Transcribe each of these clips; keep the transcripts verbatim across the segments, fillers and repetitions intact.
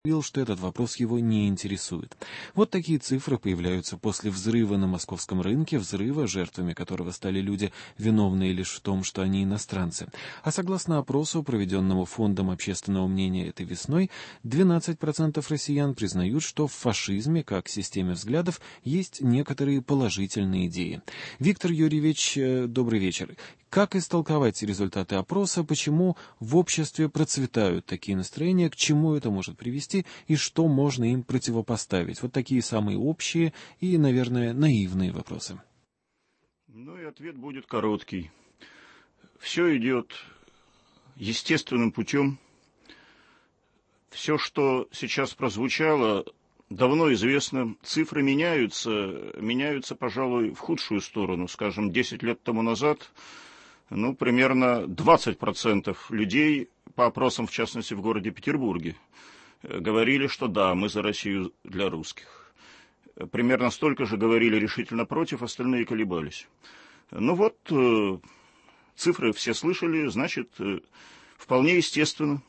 заявил, что этот вопрос его не интересует. Вот такие цифры появляются после взрыва на московском рынке, взрыва, жертвами которого стали люди, виновные лишь в том, что они иностранцы. А согласно опросу, проведенному Фондом общественного мнения этой весной, двенадцать процентов россиян признают, что в фашизме, как системе взглядов, есть некоторые положительные идеи. Виктор Юрьевич, добрый вечер. Как истолковать результаты опроса, почему в обществе процветают такие настроения, к чему это может привести и что можно им противопоставить? Вот такие самые общие и, наверное, наивные вопросы. Ну и ответ будет короткий. Все идет естественным путем. Все, что сейчас прозвучало, давно известно. Цифры меняются, меняются, пожалуй, в худшую сторону. Скажем, десять лет тому назад... Ну, примерно двадцать процентов людей, по опросам, в частности, в городе Петербурге, говорили, что да, мы за Россию для русских. Примерно столько же говорили решительно против, остальные колебались. Ну вот, цифры все слышали, значит, вполне естественно.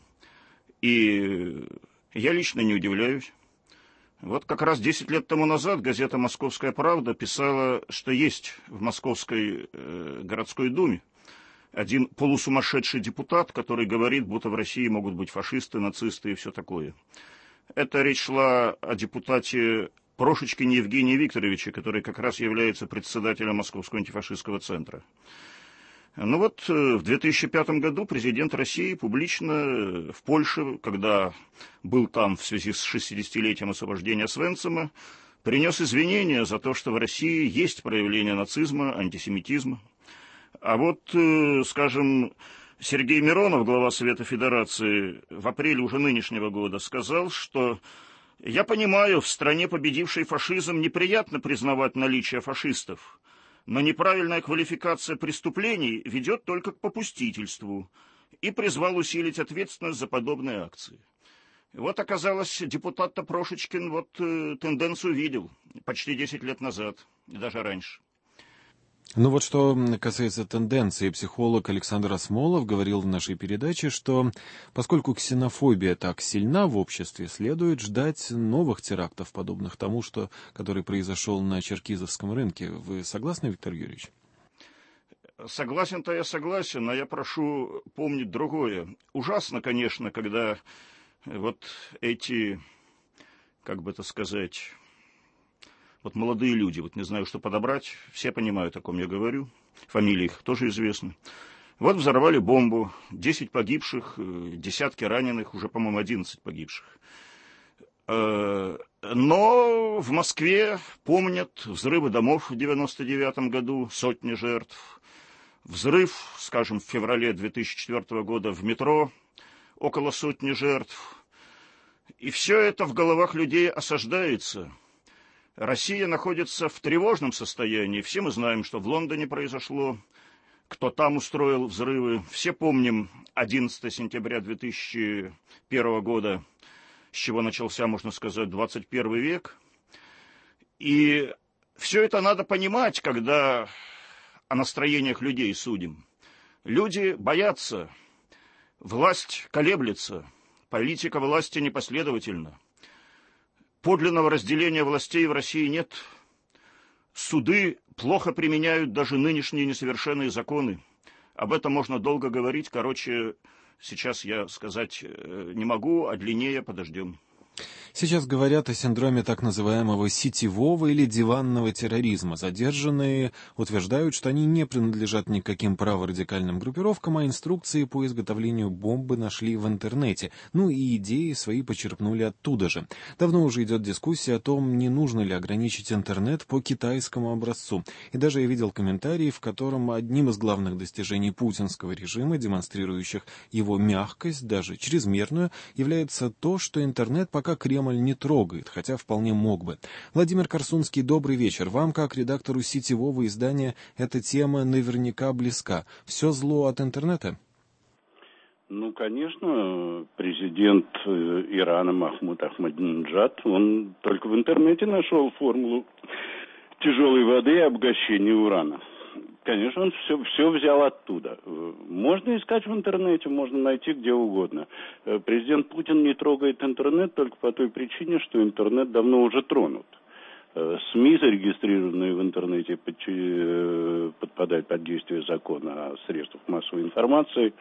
И я лично не удивляюсь. Вот как раз десять лет тому назад газета «Московская правда» писала, что есть в Московской э, городской думе один полусумасшедший депутат, который говорит, будто в России могут быть фашисты, нацисты и все такое. Эта речь шла о депутате Прошечкине Евгении Викторовиче, который как раз является председателем Московского антифашистского центра. Ну вот, в две тысячи пятом году президент России публично в Польше, когда был там в связи с шестидесятилетием освобождения Освенцима, принес извинения за то, что в России есть проявление нацизма, антисемитизма. А вот, скажем, Сергей Миронов, глава Совета Федерации, в апреле уже нынешнего года сказал, что «я понимаю, в стране, победившей фашизм, неприятно признавать наличие фашистов, но неправильная квалификация преступлений ведет только к попустительству», и призвал усилить ответственность за подобные акции. Вот оказалось, депутат-то Прошечкин вот тенденцию видел почти десять лет назад, и даже раньше. Ну вот что касается тенденции, психолог Александр Осмолов говорил в нашей передаче, что поскольку ксенофобия так сильна в обществе, следует ждать новых терактов, подобных тому, что, который произошел на Черкизовском рынке. Вы согласны, Виктор Юрьевич? Согласен-то я согласен, но я прошу помнить другое. Ужасно, конечно, когда вот эти, как бы это сказать... Вот молодые люди, вот не знаю, что подобрать, все понимают, о ком я говорю, фамилии их тоже известны. Вот взорвали бомбу, десять погибших, десятки раненых, уже, по-моему, одиннадцать погибших. Но в Москве помнят взрывы домов в девяносто девятом году, сотни жертв. Взрыв, скажем, в феврале две тысячи четвёртого года в метро, около сотни жертв. И все это в головах людей осаждается. Россия находится в тревожном состоянии. Все мы знаем, что в Лондоне произошло, кто там устроил взрывы. Все помним одиннадцатого сентября две тысячи первого года, с чего начался, можно сказать, двадцать первый век. И все это надо понимать, когда о настроениях людей судим. Люди боятся, власть колеблется, политика власти непоследовательна. Подлинного разделения властей в России нет. Суды плохо применяют даже нынешние несовершенные законы. Об этом можно долго говорить. Короче, сейчас я сказать не могу, а длиннее подождем. Сейчас говорят о синдроме так называемого сетевого или диванного терроризма. Задержанные утверждают, что они не принадлежат никаким праворадикальным группировкам, а инструкции по изготовлению бомбы нашли в интернете. Ну и идеи свои почерпнули оттуда же. Давно уже идет дискуссия о том, не нужно ли ограничить интернет по китайскому образцу. И даже я видел комментарии, в котором одним из главных достижений путинского режима, демонстрирующих его мягкость, даже чрезмерную, является то, что интернет пока Кремль не трогает, хотя вполне мог бы. Владимир Корсунский, добрый вечер. Вам, как редактору сетевого издания, эта тема наверняка близка. Все зло от интернета? Ну, конечно, президент Ирана Махмуд Ахмадинеджад, он только в интернете нашел формулу тяжелой воды и обогащения урана. Конечно, он все, все взял оттуда. Можно искать в интернете, можно найти где угодно. Президент Путин не трогает интернет только по той причине, что интернет давно уже тронут. СМИ, зарегистрированные в интернете, подпадают под действие закона о средствах массовой информации,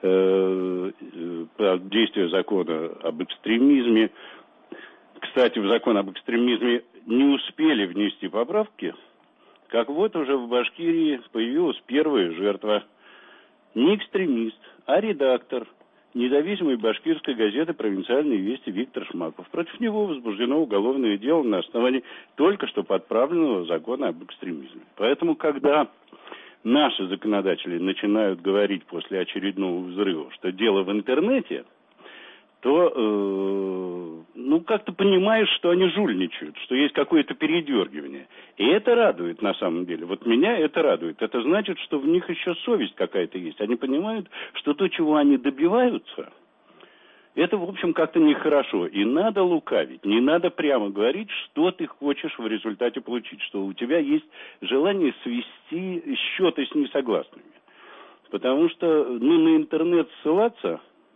под действие закона об экстремизме. Кстати, в закон об экстремизме не успели внести поправки, как вот уже в Башкирии появилась первая жертва. Не экстремист, а редактор независимой башкирской газеты «Провинциальные вести» Виктор Шмаков. Против него возбуждено уголовное дело на основании только что подправленного закона об экстремизме. Поэтому, когда наши законодатели начинают говорить после очередного взрыва, что дело в интернете, то, э, ну, как-то понимаешь, что они жульничают, что есть какое-то передергивание. И это радует, на самом деле. Вот меня это радует. Это значит, что в них еще совесть какая-то есть. Они понимают, что то, чего они добиваются, это, в общем, как-то нехорошо. И надо лукавить. Не надо прямо говорить, что ты хочешь в результате получить. Что у тебя есть желание свести счеты с несогласными. Потому что, ну, на интернет ссылаться...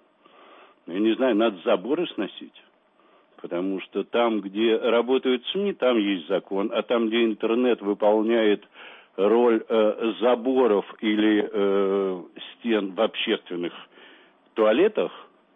Я не знаю, надо заборы сносить. Потому что там, где работают СМИ, там есть закон. А там, где интернет выполняет роль э, заборов или э, стен в общественных туалетах,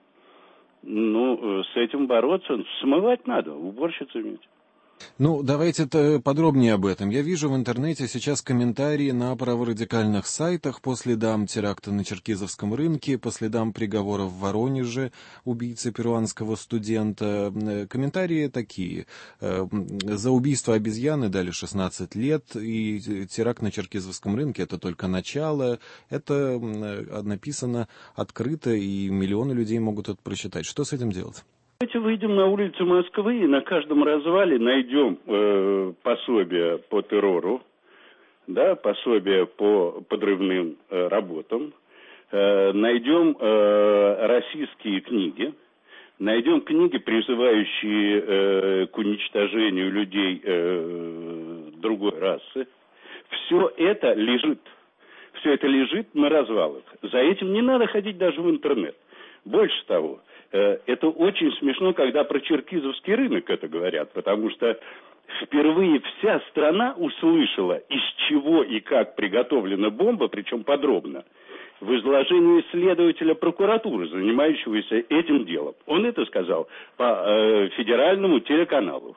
ну, с этим бороться, смывать надо, уборщиц иметь. Ну, давайте подробнее об этом. Я вижу в интернете сейчас комментарии на праворадикальных сайтах по следам теракта на Черкизовском рынке, по следам приговора в Воронеже убийцы перуанского студента. Комментарии такие. За убийство обезьяны дали шестнадцать лет, и теракт на Черкизовском рынке — это только начало. Это написано открыто, и миллионы людей могут это прочитать. Что с этим делать? Давайте выйдем на улицы Москвы и на каждом развале найдем э, пособие по террору, да, пособие по подрывным э, работам, э, найдем э, российские книги, найдем книги, призывающие э, к уничтожению людей э, другой расы. Все это лежит, все это лежит на развалах. За этим не надо ходить даже в интернет. Больше того, это очень смешно, когда про Черкизовский рынок это говорят, потому что впервые вся страна услышала, из чего и как приготовлена бомба, причем подробно, в изложении следователя прокуратуры, занимающегося этим делом. Он это сказал по э, федеральному телеканалу.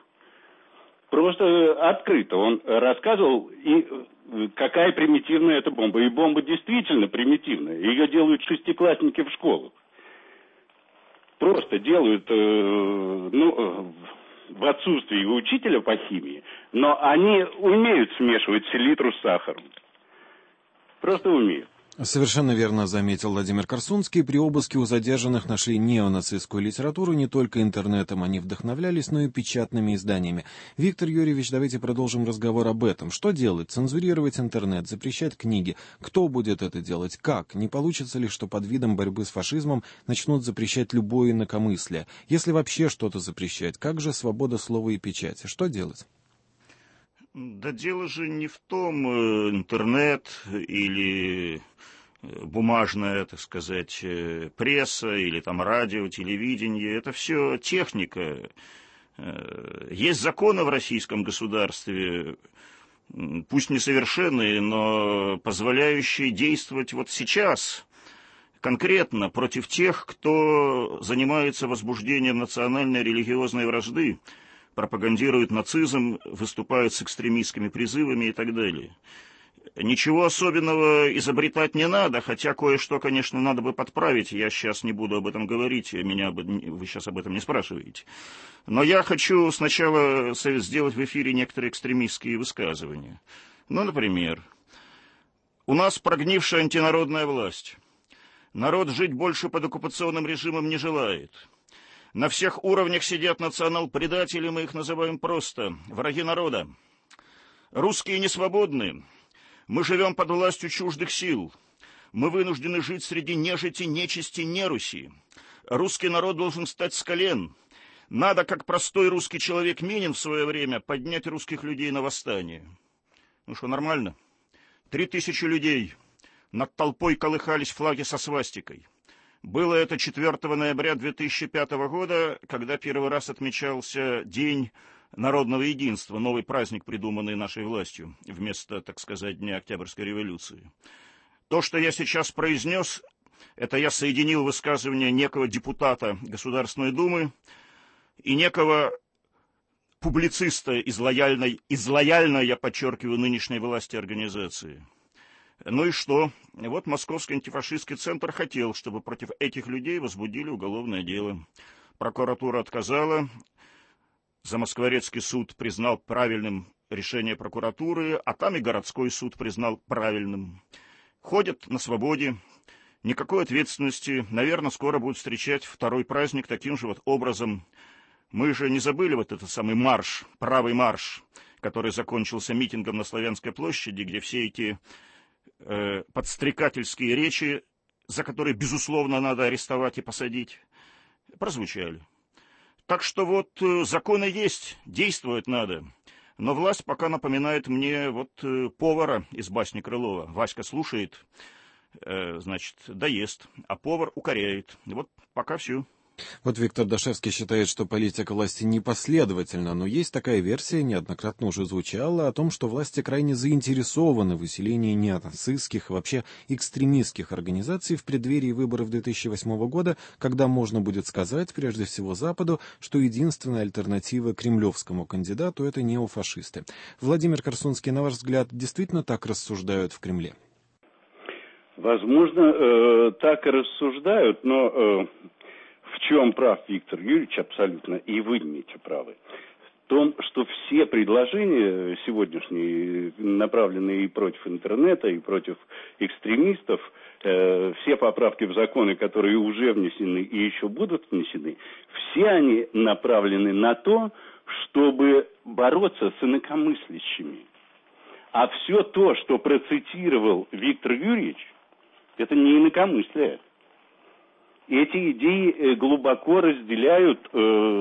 Просто открыто. Он рассказывал, и какая примитивная эта бомба. И бомба действительно примитивная. Ее делают шестиклассники в школах. Просто делают, э, ну, в отсутствии учителя по химии, но они умеют смешивать селитру с сахаром. Просто умеют. Совершенно верно заметил Владимир Корсунский. При обыске у задержанных нашли неонацистскую литературу. Не только интернетом они вдохновлялись, но и печатными изданиями. Виктор Юрьевич, давайте продолжим разговор об этом. Что делать? Цензурировать интернет, запрещать книги? Кто будет это делать? Как? Не получится ли, что под видом борьбы с фашизмом начнут запрещать любое инакомыслие? Если вообще что-то запрещать, как же свобода слова и печати? Что делать? Да дело же не в том, интернет или бумажная, так сказать, пресса, или там радио, телевидение. Это все техника. Есть законы в российском государстве, пусть несовершенные, но позволяющие действовать вот сейчас конкретно против тех, кто занимается возбуждением национальной религиозной вражды, пропагандирует нацизм, выступает с экстремистскими призывами и так далее. Ничего особенного изобретать не надо, хотя кое-что, конечно, надо бы подправить. Я сейчас не буду об этом говорить, меня об... вы сейчас об этом не спрашиваете. Но я хочу сначала сделать в эфире некоторые экстремистские высказывания. Ну, например, у нас прогнившая антинародная власть. Народ жить больше под оккупационным режимом не желает. На всех уровнях сидят национал-предатели, мы их называем просто враги народа. Русские не свободны. Мы живем под властью чуждых сил. Мы вынуждены жить среди нежити, нечисти, неруси. Русский народ должен встать с колен. Надо, как простой русский человек Минин в свое время, поднять русских людей на восстание. Ну что, нормально? Три тысячи людей. Над толпой колыхались флаги со свастикой. Было это четвёртого ноября две тысячи пятого года, когда первый раз отмечался День народного единства, новый праздник, придуманный нашей властью, вместо, так сказать, Дня Октябрьской революции. То, что я сейчас произнес, это я соединил высказывание некого депутата Государственной Думы и некого публициста из лояльной, из лояльной, я подчеркиваю, нынешней власти организации. Ну и что? Вот Московский антифашистский центр хотел, чтобы против этих людей возбудили уголовное дело. Прокуратура отказала. Замоскворецкий суд признал правильным решение прокуратуры, а там и городской суд признал правильным. Ходят на свободе, никакой ответственности. Наверное, скоро будут встречать второй праздник таким же вот образом. Мы же не забыли вот этот самый марш, правый марш, который закончился митингом на Славянской площади, где все эти э, подстрекательские речи, за которые, безусловно, надо арестовать и посадить, прозвучали. Так что вот э, законы есть, действовать надо. Но власть пока напоминает мне вот э, повара из басни Крылова. Васька слушает, э, значит, доест, а повар укоряет. Вот пока все. Вот Виктор Дашевский считает, что политика власти непоследовательна, но есть такая версия, неоднократно уже звучала, о том, что власти крайне заинтересованы в усилении неонацистских и вообще экстремистских организаций в преддверии выборов две тысячи восьмого года, когда можно будет сказать, прежде всего Западу, что единственная альтернатива кремлевскому кандидату — это неофашисты. Владимир Корсунский, на ваш взгляд, действительно так рассуждают в Кремле? Возможно, э, так и рассуждают, но... Э... В чем прав Виктор Юрьевич абсолютно, и вы имеете право, в том, что все предложения сегодняшние, направленные и против интернета, и против экстремистов, э, все поправки в законы, которые уже внесены и еще будут внесены, все они направлены на то, чтобы бороться с инакомыслящими. А все то, что процитировал Виктор Юрьевич, это не инакомыслие. Эти идеи глубоко разделяют э,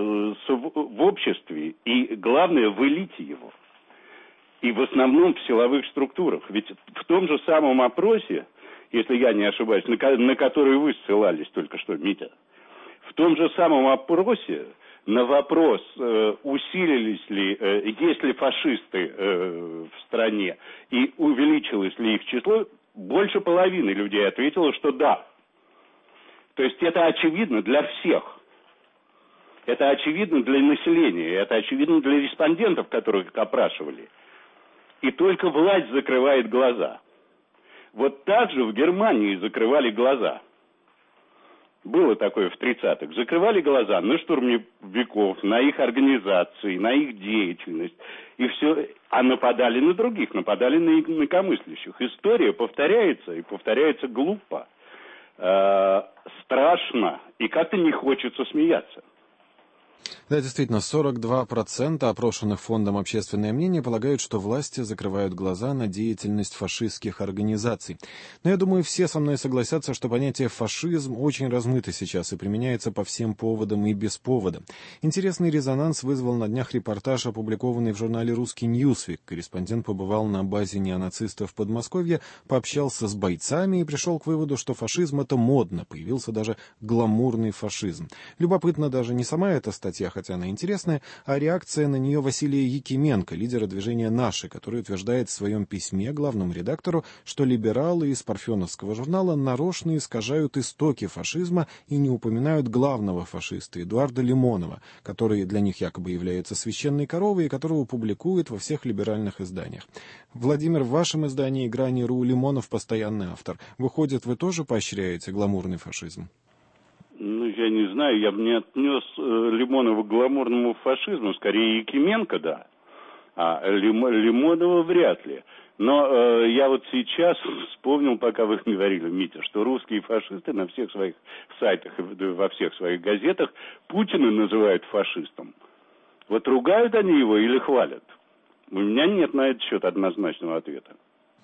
в обществе, и главное, в элите его. И в основном в силовых структурах. Ведь в том же самом опросе, если я не ошибаюсь, на, на который вы ссылались только что, Митя, в том же самом опросе на вопрос, э, усилились ли, э, есть ли фашисты э, в стране и увеличилось ли их число, больше половины людей ответило, что да. То есть это очевидно для всех. Это очевидно для населения, это очевидно для респондентов, которых опрашивали. И только власть закрывает глаза. Вот так же в Германии закрывали глаза. Было такое в тридцатых. Закрывали глаза на штурмовиков, на их организации, на их деятельность. И все. А нападали на других, нападали на инакомыслящих. История повторяется, и повторяется глупо. Страшно, и как-то не хочется смеяться. Да, действительно, сорок два процента опрошенных фондом «Общественное мнение» полагают, что власти закрывают глаза на деятельность фашистских организаций. Но я думаю, все со мной согласятся, что понятие «фашизм» очень размыто сейчас и применяется по всем поводам и без повода. Интересный резонанс вызвал на днях репортаж, опубликованный в журнале «Русский Ньюсвик». Корреспондент побывал на базе неонацистов в Подмосковье, пообщался с бойцами и пришел к выводу, что фашизм — это модно, появился даже гламурный фашизм. Любопытно даже не сама эта статья, хотя она интересная, а реакция на нее Василия Якименко, лидера движения «Наши», который утверждает в своем письме главному редактору, что либералы из парфеновского журнала нарочно искажают истоки фашизма и не упоминают главного фашиста Эдуарда Лимонова, который для них якобы является священной коровой и которого публикуют во всех либеральных изданиях. Владимир, в вашем издании «Грани.ру» Лимонов постоянный автор. Выходит, вы тоже поощряете гламурный фашизм? Ну, я не знаю, я бы не отнес э, Лимонова к гламурному фашизму, скорее Якименко, да, а Лим, Лимонова вряд ли. Но э, я вот сейчас вспомнил, пока вы говорили, Митя, что русские фашисты на всех своих сайтах и во всех своих газетах Путина называют фашистом. Вот ругают они его или хвалят? У меня нет на этот счет однозначного ответа.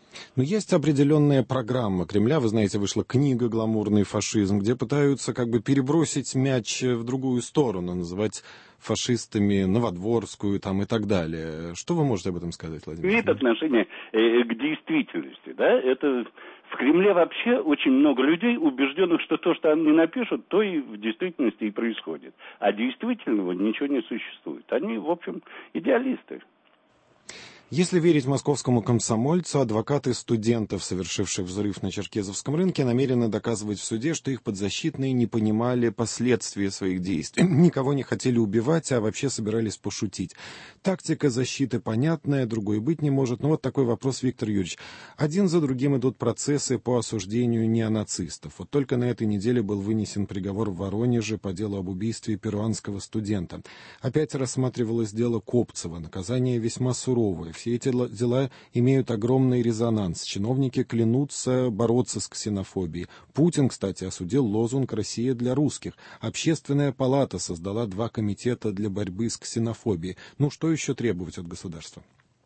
Но есть определенная программа Кремля. Вы знаете, вышла книга «Гламурный фашизм», где пытаются как бы перебросить мяч в другую сторону, называть фашистами Новодворскую там, и так далее. Что вы можете об этом сказать, Владимир? Имеет отношение э, к действительности, да? Это в Кремле вообще очень много людей, убежденных, что то, что они напишут, то и в действительности и происходит. А действительного ничего не существует. Они, в общем, идеалисты. Если верить московскому комсомольцу, адвокаты студентов, совершивших взрыв на Черкезовском рынке, намерены доказывать в суде, что их подзащитные не понимали последствия своих действий. Никого не хотели убивать, а вообще собирались пошутить. Тактика защиты понятная, другой быть не может. Но вот такой вопрос, Виктор Юрьевич. Один за другим идут процессы по осуждению неонацистов. Вот только на этой неделе был вынесен приговор в Воронеже по делу об убийстве перуанского студента. Опять рассматривалось дело Копцева. Наказание весьма суровое. Все эти дела имеют огромный резонанс. Чиновники клянутся бороться с ксенофобией. Путин, кстати, осудил лозунг «Россия для русских». Общественная палата создала два комитета для борьбы с ксенофобией. Ну, что еще требовать от государства?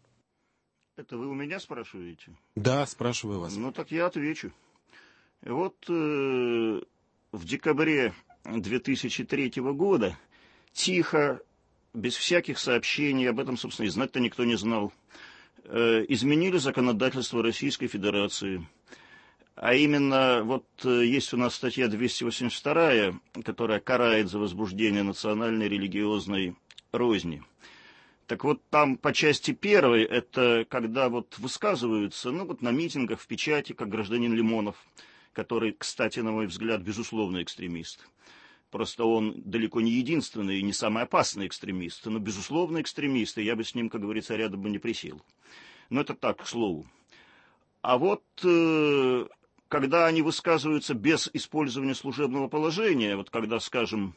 Это вы у меня спрашиваете? Да, спрашиваю вас. Ну, так я отвечу. Вот э, в декабре две тысячи третьего года тихо, без всяких сообщений, об этом, собственно, и знать-то никто не знал, э, изменили законодательство Российской Федерации. А именно, вот э, есть у нас статья двести восемьдесят вторая, которая карает за возбуждение национальной религиозной розни. Так вот, там по части первой, это когда вот высказываются, ну вот на митингах, в печати, как гражданин Лимонов, который, кстати, на мой взгляд, безусловно экстремист. Просто он далеко не единственный и не самый опасный экстремист, но, безусловно, экстремист, и я бы с ним, как говорится, рядом бы не присел. Но это так, к слову. А вот э, когда они высказываются без использования служебного положения, вот когда, скажем,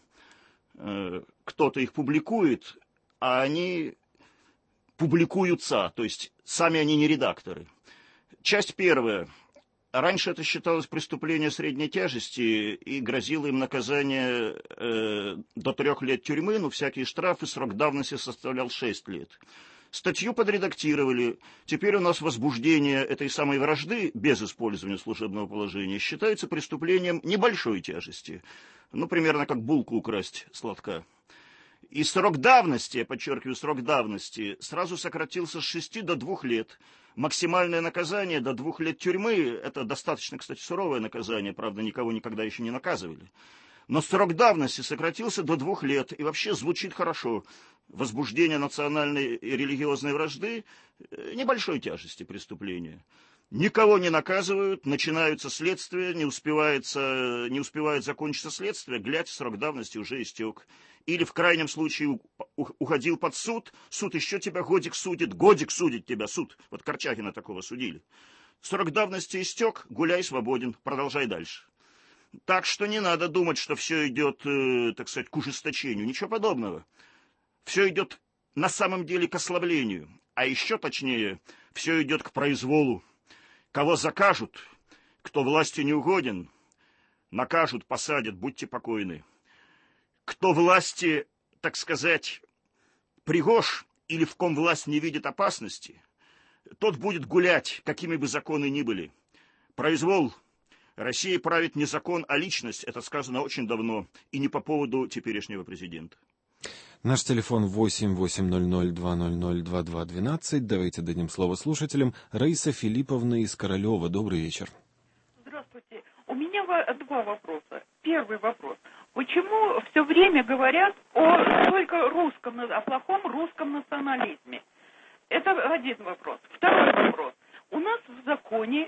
э, кто-то их публикует, а они публикуются, то есть сами они не редакторы. Часть первая. Раньше это считалось преступление средней тяжести и грозило им наказание э, до трех лет тюрьмы, но всякие штрафы, срок давности составлял шесть лет. Статью подредактировали. Теперь у нас возбуждение этой самой вражды без использования служебного положения считается преступлением небольшой тяжести. Ну, примерно как булку украсть сладка. И срок давности, я подчеркиваю, срок давности сразу сократился с шести до двух лет. Максимальное наказание до двух лет тюрьмы, это достаточно, кстати, суровое наказание, правда, никого никогда еще не наказывали. Но срок давности сократился до двух лет, и вообще звучит хорошо. Возбуждение национальной и религиозной вражды небольшой тяжести преступления. Никого не наказывают, начинаются следствия, не, успевается, не успевает закончиться следствие, глядь, срок давности уже истек. Или в крайнем случае уходил под суд, суд еще тебя годик судит, годик судит тебя суд. Вот Корчагина такого судили. Срок давности истек, гуляй свободен, продолжай дальше. Так что не надо думать, что все идет, э, так сказать, к ужесточению. Ничего подобного. Все идет на самом деле к ослаблению. А еще точнее, все идет к произволу. Кого закажут, кто власти не угоден, накажут, посадят, будьте покойны. Кто власти, так сказать, пригож или в ком власть не видит опасности, тот будет гулять, какими бы законы ни были. Произвол. Россия правит не закон, а личность. Это сказано очень давно. И не по поводу теперешнего президента. Наш телефон восемь восемь ноль ноль два ноль ноль два два один два. Давайте дадим слово слушателям. Раиса Филипповна из Королева. Добрый вечер. Здравствуйте. У меня два вопроса. Первый вопрос. Почему все время говорят о только русском, о плохом русском национализме? Это один вопрос. Второй вопрос. У нас в законе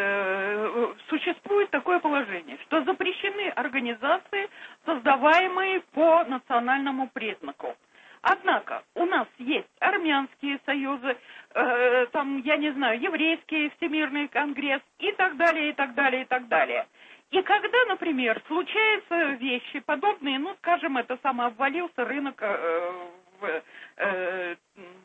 э, существует такое положение, что запрещены организации, создаваемые по национальному признаку. Однако у нас есть армянские союзы, э, там, я не знаю, еврейский всемирный конгресс и так далее, и так далее, и так далее. И когда, например, случаются вещи подобные, ну, скажем, это самое, обвалился рынок э, в, э,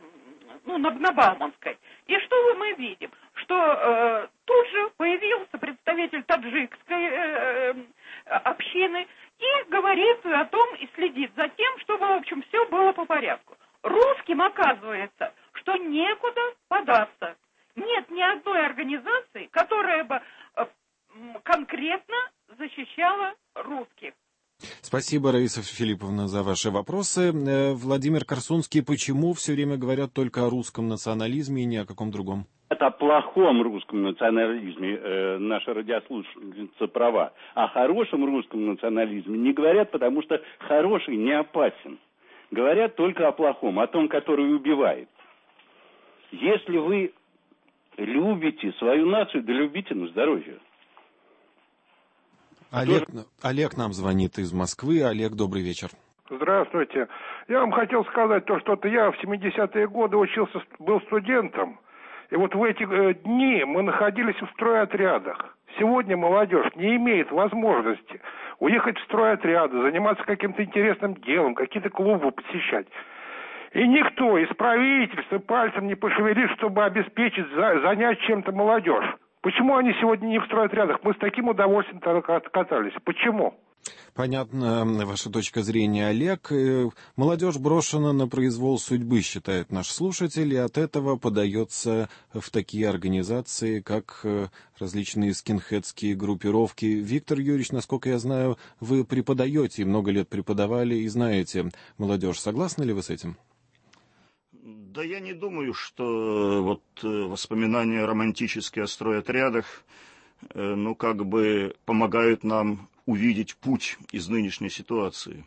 ну, на, на Бауманской. И что мы видим? Что э, тут же появился представитель таджикской э, э, общины и говорит о том и следит за тем, чтобы, в общем, все было по порядку. Русским оказывается, что некуда податься. нет ни одной организации, которая бы конкретно защищала русских. Спасибо, Раиса Филипповна, за ваши вопросы. Владимир Корсунский, почему все время говорят только о русском национализме и ни о каком другом? Это о плохом русском национализме э, наша радиослушательница права. О хорошем русском национализме не говорят, потому что хороший не опасен. Говорят только о плохом, о том, который убивает. Если вы любите свою нацию, да любите на здоровье. Олег, Олег нам звонит из Москвы. Олег, добрый вечер. Здравствуйте. Я вам хотел сказать то, что я в семидесятые годы учился, был студентом. И вот в эти дни мы находились в стройотрядах. Сегодня молодежь не имеет возможности уехать в стройотряды, заниматься каким-то интересным делом, какие-то клубы посещать. И никто из правительства пальцем не пошевелит, чтобы обеспечить, занять чем-то молодежь. Почему они сегодня не в стройотрядах? Мы с таким удовольствием катались. Почему? Понятна ваша точка зрения, Олег. Молодежь брошена на произвол судьбы, считает наш слушатель, и от этого подается в такие организации, как различные скинхедские группировки. Виктор Юрьевич, насколько я знаю, вы преподаете, много лет преподавали и знаете молодежь. Согласны ли вы с этим? Да я не думаю, что вот воспоминания романтические о стройотрядах, ну, как бы помогают нам увидеть путь из нынешней ситуации.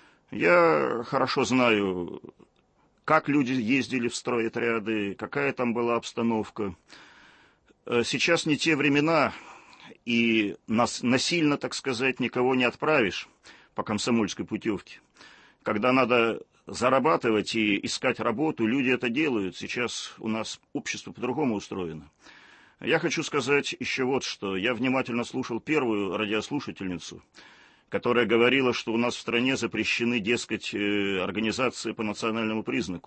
Я хорошо знаю, как люди ездили в стройотряды, какая там была обстановка. Сейчас не те времена, и нас насильно, так сказать, никого не отправишь по комсомольской путевке. Когда надо зарабатывать и искать работу, люди это делают. Сейчас у нас общество по-другому устроено. Я хочу сказать еще вот что. Я внимательно слушал первую радиослушательницу, которая говорила, что у нас в стране запрещены, дескать, организации по национальному признаку.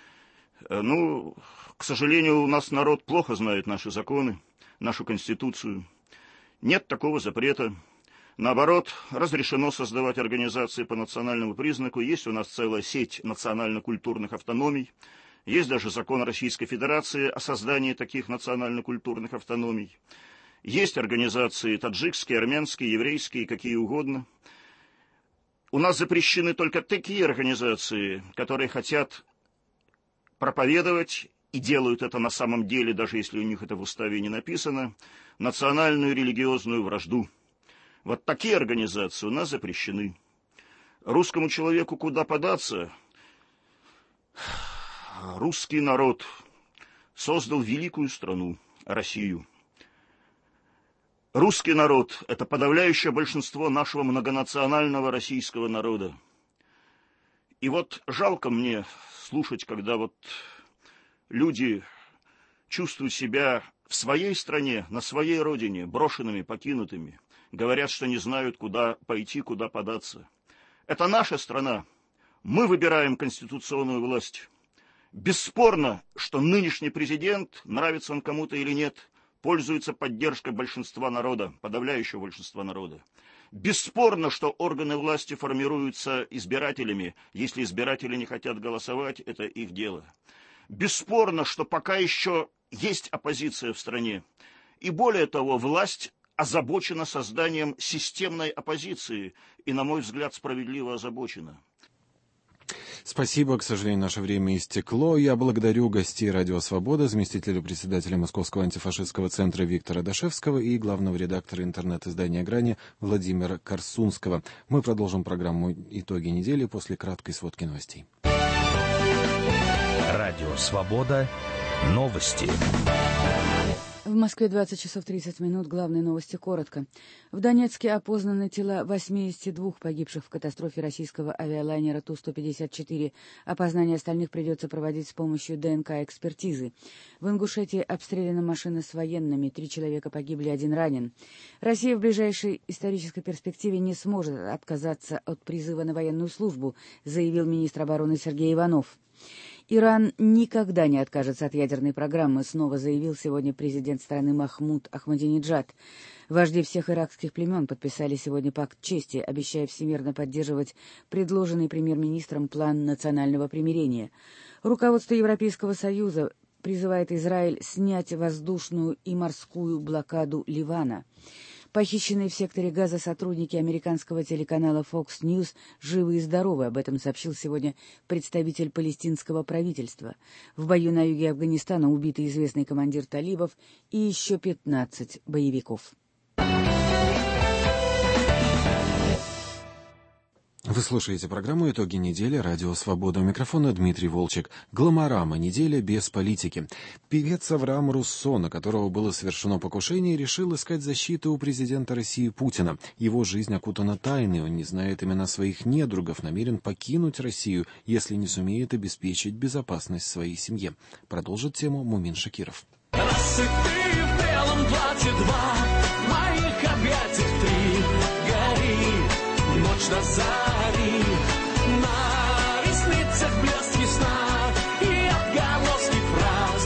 Ну, к сожалению, у нас народ плохо знает наши законы, нашу конституцию. Нет такого запрета. Наоборот, разрешено создавать организации по национальному признаку. Есть у нас целая сеть национально-культурных автономий. Есть даже закон Российской Федерации о создании таких национально-культурных автономий. Есть организации таджикские, армянские, еврейские, какие угодно. У нас запрещены только такие организации, которые хотят проповедовать, и делают это на самом деле, даже если у них это в уставе не написано, национальную религиозную вражду. Вот такие организации у нас запрещены. Русскому человеку куда податься? Русский народ создал великую страну, Россию. Русский народ – это подавляющее большинство нашего многонационального российского народа. И вот жалко мне слушать, когда вот люди чувствуют себя в своей стране, на своей родине, брошенными, покинутыми. Говорят, что не знают, куда пойти, куда податься. Это наша страна. Мы выбираем конституционную власть. Бесспорно, что нынешний президент, нравится он кому-то или нет, пользуется поддержкой большинства народа, подавляющего большинства народа. Бесспорно, что органы власти формируются избирателями. Если избиратели не хотят голосовать, это их дело. Бесспорно, что пока еще есть оппозиция в стране. И более того, власть озабочена созданием системной оппозиции, и, на мой взгляд, справедливо озабочена. Спасибо, к сожалению, наше время истекло. Я благодарю гостей «Радио Свобода», заместителя председателя Московского антифашистского центра Виктора Дашевского и главного редактора интернет-издания «Грани» Владимира Корсунского. Мы продолжим программу «Итоги недели» после краткой сводки новостей. «Радио Свобода». Новости. В Москве двадцать часов тридцать минут. Главные новости коротко. В Донецке опознаны тела восьмидесяти двух погибших в катастрофе российского авиалайнера Ту сто пятьдесят четыре. Опознание остальных придется проводить с помощью ДНК-экспертизы. В Ингушетии обстреляна машина с военными. Три человека погибли, один ранен. Россия в ближайшей исторической перспективе не сможет отказаться от призыва на военную службу, заявил министр обороны Сергей Иванов. Иран никогда не откажется от ядерной программы, снова заявил сегодня президент страны Махмуд Ахмадинеджад. Вожди всех иракских племен подписали сегодня пакт чести, обещая всемирно поддерживать предложенный премьер-министром план национального примирения. Руководство Европейского Союза призывает Израиль снять воздушную и морскую блокаду Ливана. Похищенные в секторе Газа сотрудники американского телеканала Fox News живы и здоровы. Об этом сообщил сегодня представитель палестинского правительства. В бою на юге Афганистана убиты известный командир талибов и еще пятнадцать боевиков. Вы слушаете программу «Итоги недели», радио «Свобода». У микрофона Дмитрий Волчек. Гломорама. Неделя без политики. Певец Авраам Руссо, на которого было совершено покушение, решил искать защиту у президента России Путина. Его жизнь окутана тайной, он не знает имена своих недругов, намерен покинуть Россию, если не сумеет обеспечить безопасность своей семье. Продолжит тему Мумин Шакиров. Рассыпи в белом платье два, моих объятиях три, гори, ночь на зари, на ресницах блеск весна, и отголоски фраз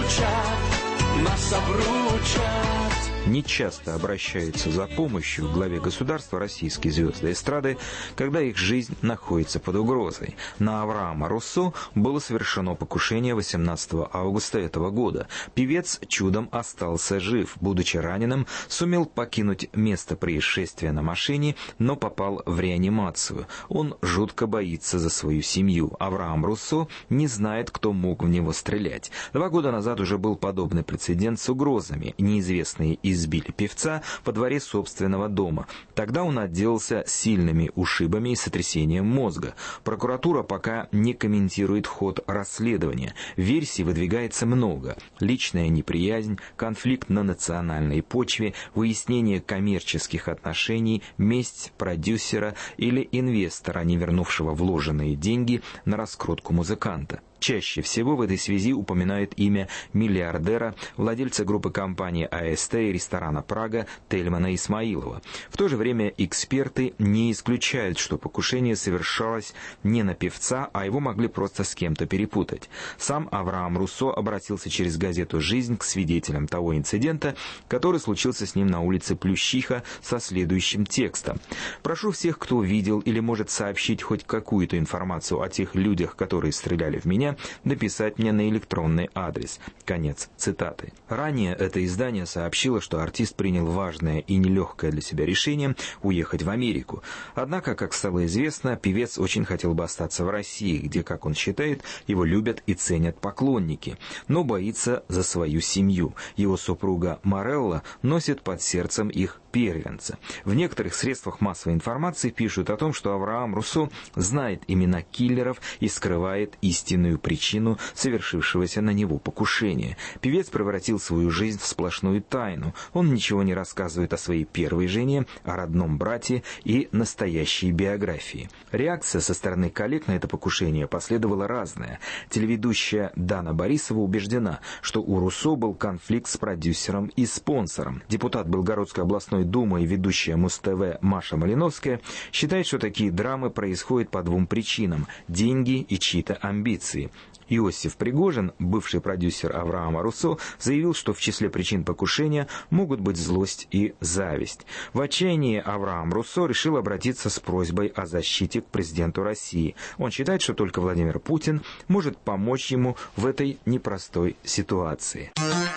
звучат, нас обручат. Нечасто обращаются за помощью к главе государства российские звезды эстрады, когда их жизнь находится под угрозой. На Авраама Руссо было совершено покушение восемнадцатого августа этого года. Певец чудом остался жив. Будучи раненым, сумел покинуть место происшествия на машине, но попал в реанимацию. Он жутко боится за свою семью. Авраам Руссо не знает, кто мог в него стрелять. Два года назад уже был подобный прецедент с угрозами. Неизвестные из избили певца во дворе собственного дома. Тогда он отделался сильными ушибами и сотрясением мозга. Прокуратура пока не комментирует ход расследования. Версий выдвигается много. Личная неприязнь, конфликт на национальной почве, выяснение коммерческих отношений, месть продюсера или инвестора, не вернувшего вложенные деньги на раскрутку музыканта. Чаще всего в этой связи упоминают имя миллиардера, владельца группы компаний АСТ и ресторана «Прага» Тельмана Исмаилова. В то же время эксперты не исключают, что покушение совершалось не на певца, а его могли просто с кем-то перепутать. Сам Авраам Руссо обратился через газету «Жизнь» к свидетелям того инцидента, который случился с ним на улице Плющиха, со следующим текстом. «Прошу всех, кто видел или может сообщить хоть какую-то информацию о тех людях, которые стреляли в меня, написать мне на электронный адрес». Конец цитаты. Ранее это издание сообщило, что артист принял важное и нелегкое для себя решение уехать в Америку. Однако, как стало известно, певец очень хотел бы остаться в России, где, как он считает, его любят и ценят поклонники, но боится за свою семью. Его супруга Морелла носит под сердцем их первенца. В некоторых средствах массовой информации пишут о том, что Авраам Руссо знает имена киллеров и скрывает истинную причину совершившегося на него покушения. Певец превратил свою жизнь в сплошную тайну. Он ничего не рассказывает о своей первой жене, о родном брате и настоящей биографии. Реакция со стороны коллег на это покушение последовала разная. Телеведущая Дана Борисова убеждена, что у Руссо был конфликт с продюсером и спонсором. Депутат Белгородской областной думы и ведущая Муз-ТВ Маша Малиновская считает, что такие драмы происходят по двум причинам – деньги и чьи-то амбиции. Иосиф Пригожин, бывший продюсер Авраама Руссо, заявил, что в числе причин покушения могут быть злость и зависть. В отчаянии Авраам Руссо решил обратиться с просьбой о защите к президенту России. Он считает, что только Владимир Путин может помочь ему в этой непростой ситуации.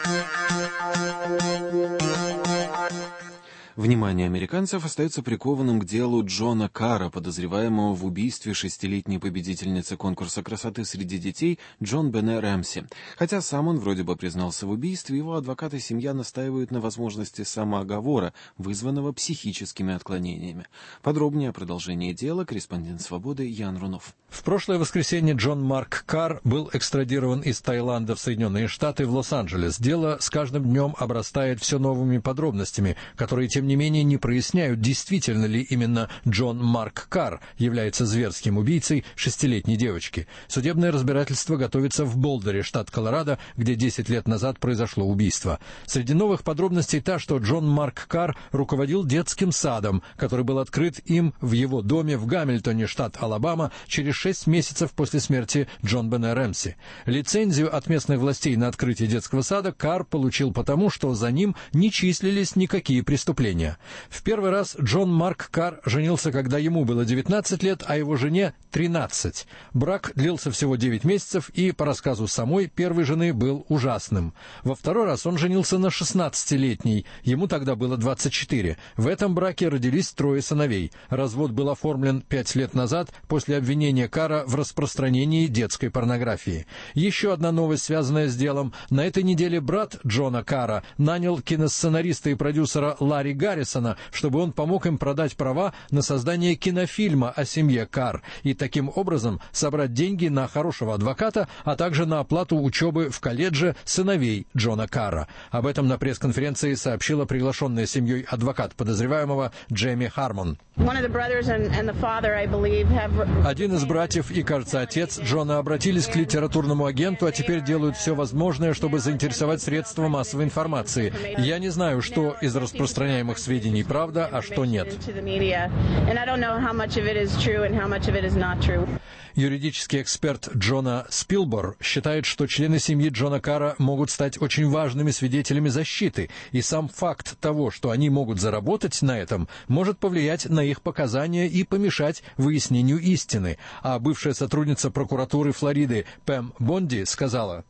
Внимание американцев остается прикованным к делу Джона Карра, подозреваемого в убийстве шестилетней победительницы конкурса красоты среди детей Джон Бене Рэмси. Хотя сам он вроде бы признался в убийстве, его адвокат и семья настаивают на возможности самооговора, вызванного психическими отклонениями. Подробнее о продолжении дела корреспондент «Свободы» Ян Рунов. В прошлое воскресенье Джон Марк Карр был экстрадирован из Таиланда в Соединенные Штаты в Лос-Анджелес. Дело с каждым днем обрастает все новыми подробностями, которые, тем не менее, не проясняют, действительно ли именно Джон Марк Карр является зверским убийцей шестилетней девочки. Судебное разбирательство готовится в Болдере, штат Колорадо, где десять лет назад произошло убийство. Среди новых подробностей та, что Джон Марк Карр руководил детским садом, который был открыт им в его доме в Гамильтоне, штат Алабама, через шесть месяцев после смерти Джон Бене Рэмси. Лицензию от местных властей на открытие детского сада Карр получил потому, что за ним не числились никакие преступления. поколения. В первый раз Джон Марк Карр женился, когда ему было девятнадцать лет, а его жене тринадцать. Брак длился всего девять месяцев и, по рассказу самой первой жены, был ужасным. Во второй раз он женился на шестнадцатилетней, ему тогда было двадцать четыре. В этом браке родились трое сыновей. Развод был оформлен пять лет назад после обвинения Карра в распространении детской порнографии. Еще одна новость, связанная с делом. На этой неделе брат Джона Карра нанял киносценариста и продюсера Ларри Гаррисона, чтобы он помог им продать права на создание кинофильма о семье Карр и таким образом собрать деньги на хорошего адвоката, а также на оплату учебы в колледже сыновей Джона Карра. Об этом на пресс-конференции сообщила приглашенная семьей адвокат подозреваемого Джейми Хармон. Один из братьев и, кажется, отец Джона обратились к литературному агенту, а теперь делают все возможное, чтобы заинтересовать средства массовой информации. Я не знаю, что из распространяемых сведений правда, а что нет. Юридический эксперт Джона Спилбор считает, что члены семьи Джона Карра могут стать очень важными свидетелями защиты, и сам факт того, что они могут заработать на этом, может повлиять на их показания и помешать выяснению истины. А бывшая сотрудница прокуратуры Флориды Пэм Бонди сказала: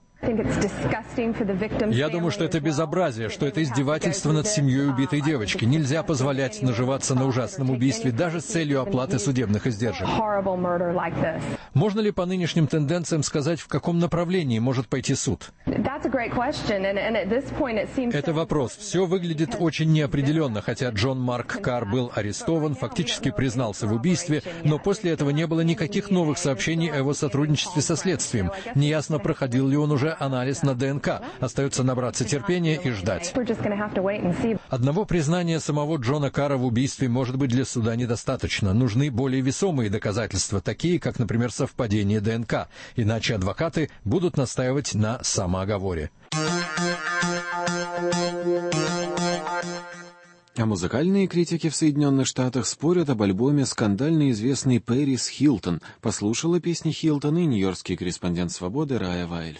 «Я думаю, что это безобразие, что это издевательство над семьей убитой девочки. Нельзя позволять наживаться на ужасном убийстве даже с целью оплаты судебных издержек». Можно ли по нынешним тенденциям сказать, в каком направлении может пойти суд? Это вопрос. Все выглядит очень неопределенно, хотя Джон Марк Карр был арестован, фактически признался в убийстве, но после этого не было никаких новых сообщений о его сотрудничестве со следствием. Неясно, проходил ли он уже анализ на ДНК. Остается набраться терпения и ждать. Одного признания самого Джона Карра в убийстве может быть для суда недостаточно. Нужны более весомые доказательства, такие как, например, совпадение ДНК. Иначе адвокаты будут настаивать на самооговоре. А музыкальные критики в Соединенных Штатах спорят об альбоме скандально известной Пэрис Хилтон. Послушала песни Хилтон и нью-йоркский корреспондент «Свободы» Рая Вайль.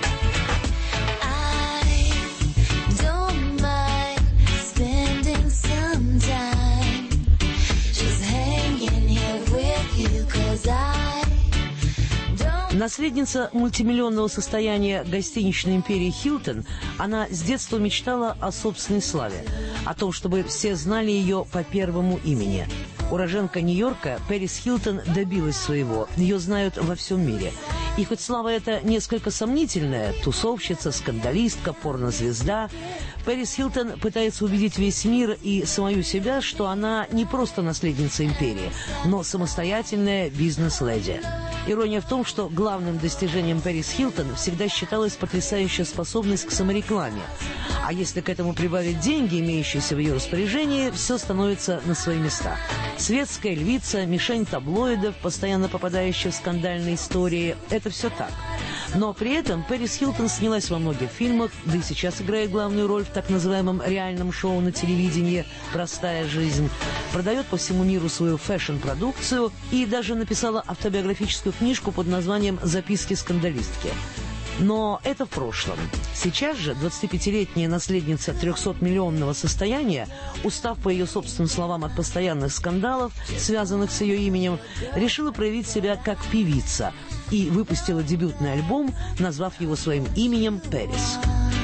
Наследница мультимиллионного состояния гостиничной империи Хилтон, она с детства мечтала о собственной славе, о том, чтобы все знали ее по первому имени. Уроженка Нью-Йорка, Пэрис Хилтон добилась своего, ее знают во всем мире. И хоть слава эта несколько сомнительная, тусовщица, скандалистка, порнозвезда, Пэрис Хилтон пытается убедить весь мир и самую себя, что она не просто наследница империи, но самостоятельная бизнес-леди. Ирония в том, что главным достижением Пэрис Хилтон всегда считалась потрясающая способность к саморекламе. А если к этому прибавить деньги, имеющиеся в ее распоряжении, все становится на свои места. Светская львица, мишень таблоидов, постоянно попадающая в скандальные истории – это все так. Но при этом Пэрис Хилтон снялась во многих фильмах, да и сейчас играет главную роль в так называемом реальном шоу на телевидении «Простая жизнь», продает по всему миру свою фэшн-продукцию и даже написала автобиографическую книжку под названием «Записки скандалистки». Но это в прошлом. Сейчас же двадцатипятилетняя наследница трехсотмиллионного состояния, устав, по ее собственным словам, от постоянных скандалов, связанных с ее именем, решила проявить себя как певица и выпустила дебютный альбом, назвав его своим именем «Пэрис».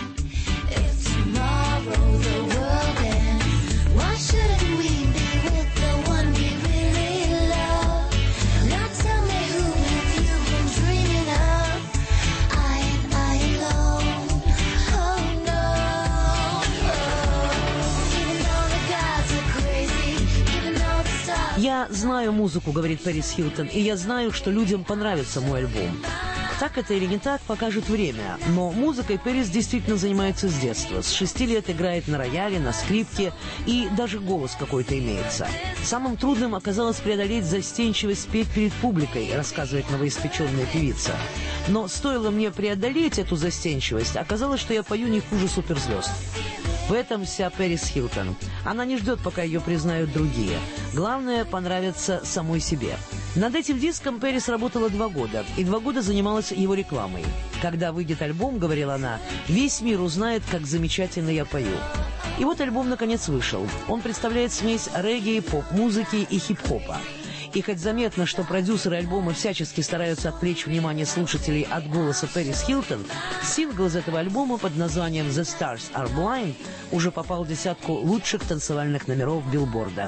«Я знаю музыку», — говорит Пэрис Хилтон, «и я знаю, что людям понравится мой альбом. Так это или не так, покажет время. Но музыкой Пэрис действительно занимается с детства. С шести лет играет на рояле, на скрипке, и даже голос какой-то имеется. Самым трудным оказалось преодолеть застенчивость петь перед публикой», — рассказывает новоиспеченная певица. «Но стоило мне преодолеть эту застенчивость, оказалось, что я пою не хуже суперзвезд». В этом вся Пэрис Хилтон. Она не ждет, пока ее признают другие. Главное — понравиться самой себе. Над этим диском Пэрис работала два года, и два года занималась его рекламой. «Когда выйдет альбом, — говорила она, — весь мир узнает, как замечательно я пою». И вот альбом наконец вышел. Он представляет смесь регги, поп-музыки и хип-хопа. И хоть заметно, что продюсеры альбома всячески стараются отвлечь внимание слушателей от голоса Пэрис Хилтон, сингл из этого альбома под названием «The Stars Are Blind» уже попал в десятку лучших танцевальных номеров билборда.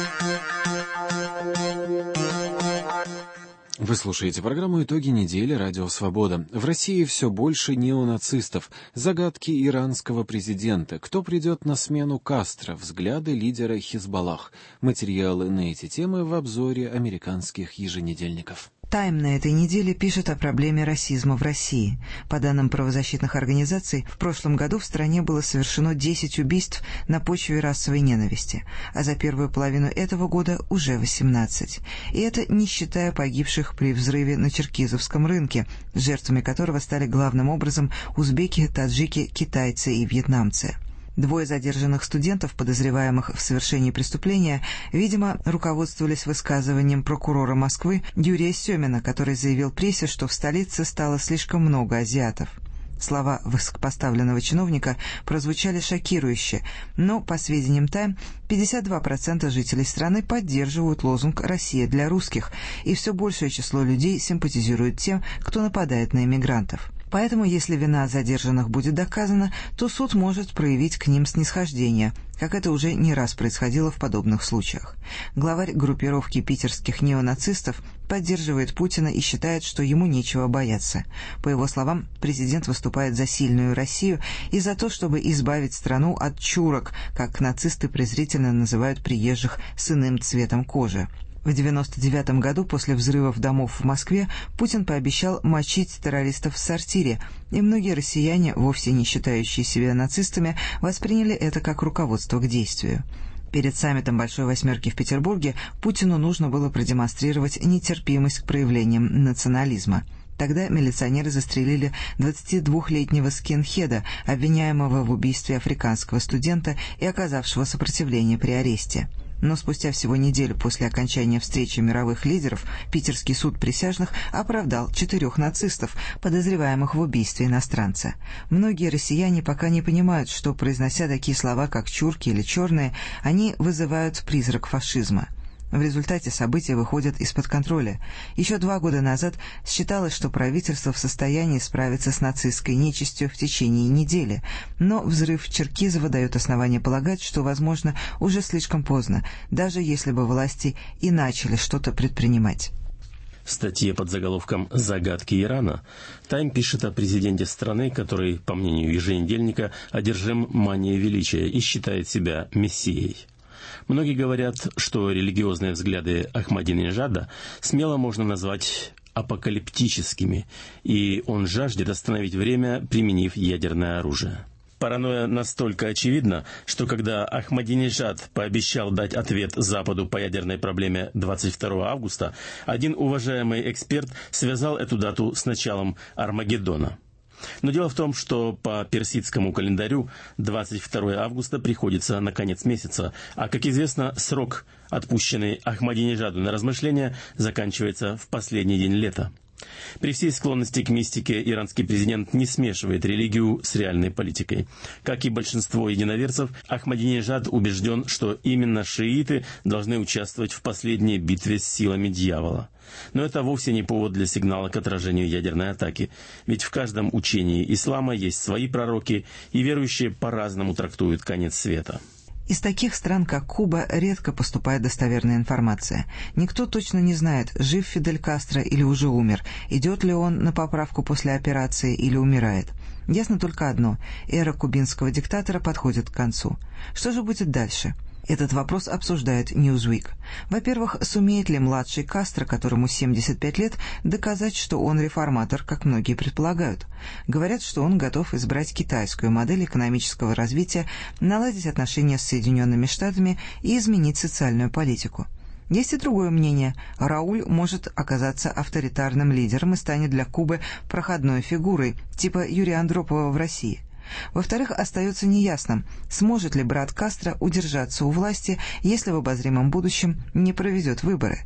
Вы слушаете программу «Итоги недели. Радио Свобода». В России все больше неонацистов. Загадки иранского президента. Кто придет на смену Кастро? Взгляды лидера Хизбаллах. Материалы на эти темы в обзоре американских еженедельников. «Тайм» на этой неделе пишет о проблеме расизма в России. По данным правозащитных организаций, в прошлом году в стране было совершено десять убийств на почве расовой ненависти, а за первую половину этого года уже восемнадцать. И это не считая погибших при взрыве на Черкизовском рынке, жертвами которого стали главным образом узбеки, таджики, китайцы и вьетнамцы. Двое задержанных студентов, подозреваемых в совершении преступления, видимо, руководствовались высказыванием прокурора Москвы Юрия Семина, который заявил прессе, что в столице стало слишком много азиатов. Слова высокопоставленного чиновника прозвучали шокирующе, но, по сведениям «Тайм», пятьдесят два процента жителей страны поддерживают лозунг «Россия для русских», и все большее число людей симпатизирует тем, кто нападает на иммигрантов. Поэтому, если вина задержанных будет доказана, то суд может проявить к ним снисхождение, как это уже не раз происходило в подобных случаях. Главарь группировки питерских неонацистов поддерживает Путина и считает, что ему нечего бояться. По его словам, президент выступает за сильную Россию и за то, чтобы избавить страну от чурок, как нацисты презрительно называют приезжих с иным цветом кожи. В девяносто девятом году, после взрывов домов в Москве, Путин пообещал мочить террористов в сортире, и многие россияне, вовсе не считающие себя нацистами, восприняли это как руководство к действию. Перед саммитом Большой Восьмерки в Петербурге Путину нужно было продемонстрировать нетерпимость к проявлениям национализма. Тогда милиционеры застрелили двадцатидвухлетнего скинхеда, обвиняемого в убийстве африканского студента и оказавшего сопротивление при аресте. Но спустя всего неделю после окончания встречи мировых лидеров питерский суд присяжных оправдал четырех нацистов, подозреваемых в убийстве иностранца. Многие россияне пока не понимают, что, произнося такие слова, как «чурки» или «черные», они вызывают призрак фашизма. В результате события выходят из-под контроля. Еще два года назад считалось, что правительство в состоянии справиться с нацистской нечистью в течение недели, но взрыв Черкизова дает основание полагать, что, возможно, уже слишком поздно, даже если бы власти и начали что-то предпринимать. В статье под заголовком «Загадки Ирана» «Тайм» пишет о президенте страны, который, по мнению еженедельника, одержим манией величия и считает себя мессией. Многие говорят, что религиозные взгляды Ахмадинеджада смело можно назвать апокалиптическими, и он жаждет остановить время, применив ядерное оружие. Паранойя настолько очевидна, что когда Ахмадинеджад пообещал дать ответ Западу по ядерной проблеме двадцать второго августа, один уважаемый эксперт связал эту дату с началом Армагеддона. Но дело в том, что по персидскому календарю двадцать второго августа приходится на конец месяца, а, как известно, срок, отпущенный Ахмадинеджаду на размышления, заканчивается в последний день лета. При всей склонности к мистике иранский президент не смешивает религию с реальной политикой. Как и большинство единоверцев, Ахмадинеджад убежден, что именно шииты должны участвовать в последней битве с силами дьявола. Но это вовсе не повод для сигнала к отражению ядерной атаки, ведь в каждом учении ислама есть свои пророки, и верующие по-разному трактуют конец света. Из таких стран, как Куба, редко поступает достоверная информация. Никто точно не знает, жив Фидель Кастро или уже умер, идет ли он на поправку после операции или умирает. Ясно только одно – эра кубинского диктатора подходит к концу. Что же будет дальше? Этот вопрос обсуждает Newsweek. Во-первых, сумеет ли младший Кастро, которому семьдесят пять лет, доказать, что он реформатор, как многие предполагают? Говорят, что он готов избрать китайскую модель экономического развития, наладить отношения с Соединенными Штатами и изменить социальную политику. Есть и другое мнение. Рауль может оказаться авторитарным лидером и станет для Кубы проходной фигурой, типа Юрия Андропова в России. Во-вторых, остается неясным, сможет ли брат Кастро удержаться у власти, если в обозримом будущем не проведет выборы.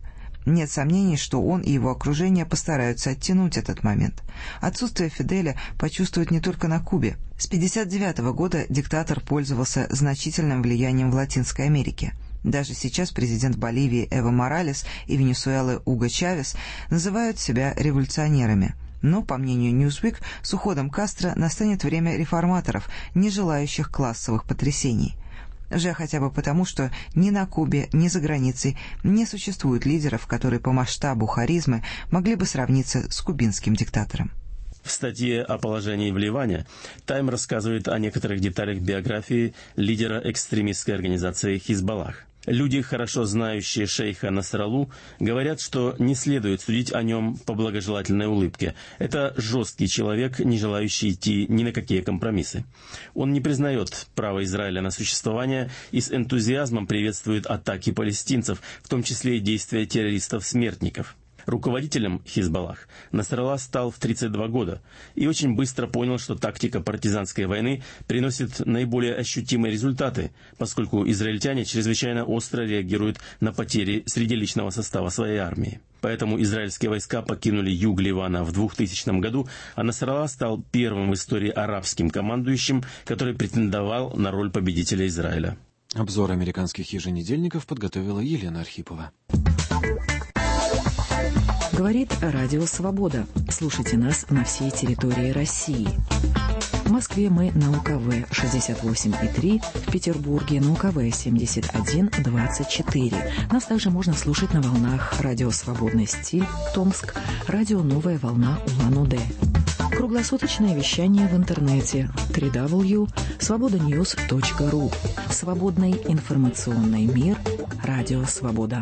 Нет сомнений, что он и его окружение постараются оттянуть этот момент. Отсутствие Фиделя почувствуют не только на Кубе. С пятьдесят девятого года диктатор пользовался значительным влиянием в Латинской Америке. Даже сейчас президент Боливии Эво Моралес и Венесуэлы Уго Чавес называют себя революционерами. Но, по мнению Newsweek, с уходом Кастро настанет время реформаторов, не желающих классовых потрясений. Уже хотя бы потому, что ни на Кубе, ни за границей не существует лидеров, которые по масштабу харизмы могли бы сравниться с кубинским диктатором. В статье о положении в Ливане «Тайм» рассказывает о некоторых деталях биографии лидера экстремистской организации «Хизбаллах». Люди, хорошо знающие шейха Насраллу, говорят, что не следует судить о нем по благожелательной улыбке. Это жесткий человек, не желающий идти ни на какие компромиссы. Он не признает право Израиля на существование и с энтузиазмом приветствует атаки палестинцев, в том числе и действия террористов-смертников. Руководителем Хизбаллах Насралла стал в тридцать два года и очень быстро понял, что тактика партизанской войны приносит наиболее ощутимые результаты, поскольку израильтяне чрезвычайно остро реагируют на потери среди личного состава своей армии. Поэтому израильские войска покинули юг Ливана в двухтысячном году, а Насралла стал первым в истории арабским командующим, который претендовал на роль победителя Израиля. Обзор американских еженедельников подготовила Елена Архипова. Говорит Радио Свобода. Слушайте нас на всей территории России. В Москве мы на У Ка В шестьдесят восемь и три, в Петербурге на У Ка В семьдесят один двадцать четыре. Нас также можно слушать на волнах Радио Свободный стиль, Томск, Радио Новая волна Улан-Удэ. Круглосуточное вещание в интернете дабл ю дабл ю дабл ю точка свобода ньюс точка ру. Свободный информационный мир. Радио Свобода.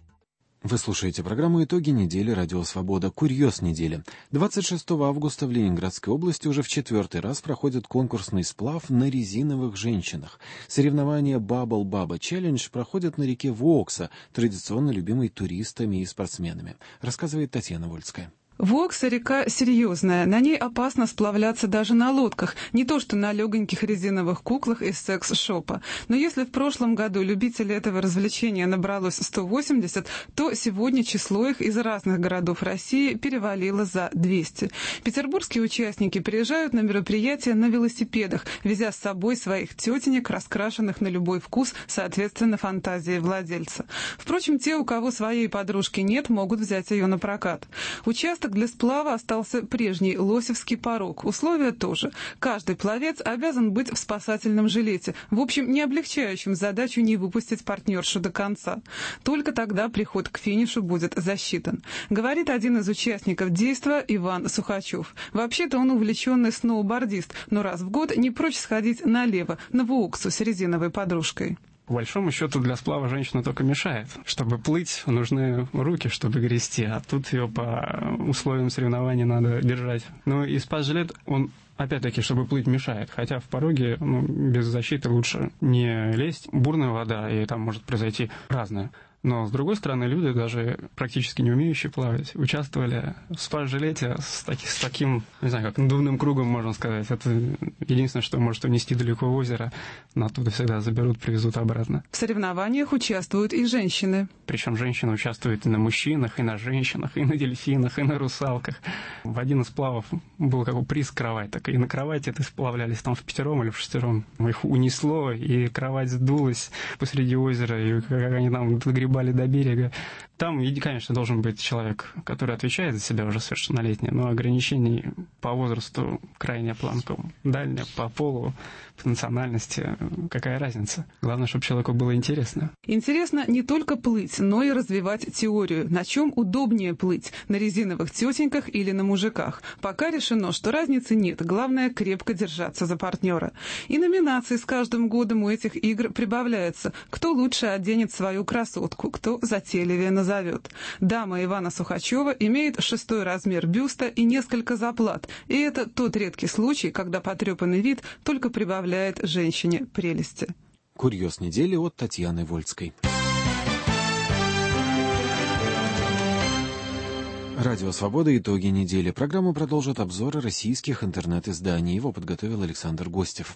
Вы слушаете программу «Итоги недели. Радио Свобода. Курьез недели». двадцать шестого августа в Ленинградской области уже в четвертый раз проходит конкурсный сплав на резиновых женщинах. Соревнования «Бабл Баба Челлендж» проходят на реке Вокса, традиционно любимой туристами и спортсменами, рассказывает Татьяна Вольская. Вокса — река серьезная, на ней опасно сплавляться даже на лодках, не то что на легоньких резиновых куклах из секс-шопа. Но если в прошлом году любителей этого развлечения набралось сто восемьдесят, то сегодня число их из разных городов России перевалило за двести. Петербургские участники приезжают на мероприятия на велосипедах, везя с собой своих тетенек, раскрашенных на любой вкус, соответственно фантазии владельца. Впрочем, те, у кого своей подружки нет, могут взять ее на прокат. Участок для сплава остался прежний Лосевский порог. Условия тоже. Каждый пловец обязан быть в спасательном жилете, в общем, не облегчающим задачу не выпустить партнершу до конца. Только тогда приход к финишу будет засчитан. Говорит один из участников действа Иван Сухачев. Вообще-то он увлеченный сноубордист, но раз в год не прочь сходить налево, на Воксу с резиновой подружкой. По большому счету для сплава женщина только мешает. Чтобы плыть, нужны руки, чтобы грести, а тут ее по условиям соревнований надо держать. Ну и спас-жилет, он опять-таки, чтобы плыть, мешает. Хотя в пороге, ну, без защиты лучше не лезть. Бурная вода, и там может произойти разное. Но, с другой стороны, люди, даже практически не умеющие плавать, участвовали в спас-жилете с, таки, с таким, не знаю, как надувным кругом, можно сказать. Это единственное, что может унести далеко в озеро, но оттуда всегда заберут, привезут обратно. В соревнованиях участвуют и женщины. Причем женщины участвуют и на мужчинах, и на женщинах, и на дельфинах, и на русалках. В один из сплавов был как бы приз кровать, так и на кровати это сплавлялись там в пятером или в шестером. Их унесло, и кровать сдулась посреди озера, и как они там догребали до берега. Там, конечно, должен быть человек, который отвечает за себя, уже совершеннолетний, но ограничений по возрасту крайняя планка. Дальняя, по полу, по национальности, какая разница? Главное, чтобы человеку было интересно. Интересно не только плыть, но и развивать теорию. На чем удобнее плыть? На резиновых тетеньках или на мужиках? Пока решено, что разницы нет. Главное, крепко держаться за партнера. И номинаций с каждым годом у этих игр прибавляется. Кто лучше оденет свою красотку, кто затейливее назовет. Дама Ивана Сухачева имеет шестой размер бюста и несколько заплат. И это тот редкий случай, когда потрепанный вид только прибавляет женщине прелести. Курьез недели от Татьяны Вольской. Радио «Свобода. Итоги недели». Программу продолжат обзоры российских интернет-изданий. Его подготовил Александр Гостев.